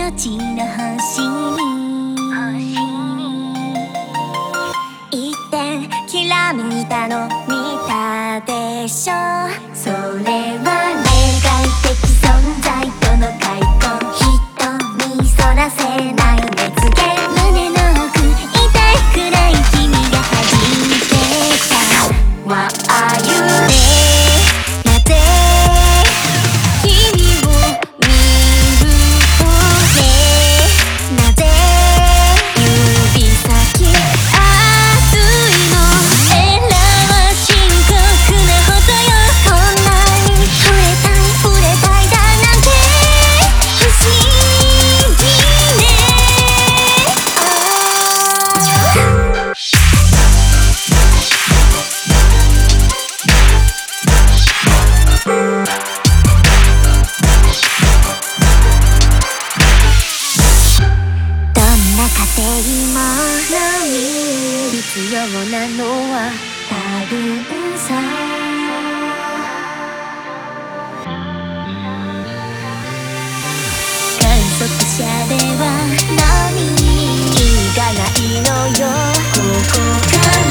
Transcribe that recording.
ちの星に一点きらめいたの見たでしょ。それは例外的存在との回答。瞳そらせない熱源胸の奥痛いくらい君が弾いてた。 What are you なぜ君を見るとなぜ指先熱いのエラは深刻なほどよ。こんなに触れたいだなんて不思議ね。どんな家庭も必要なのは多分さ。観測者では何がないのよ。ここから